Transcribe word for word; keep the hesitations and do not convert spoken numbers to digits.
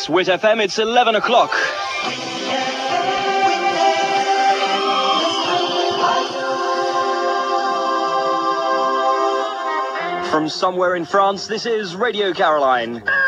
Wit F M, it's eleven o'clock. From somewhere in France, this is Radio Caroline.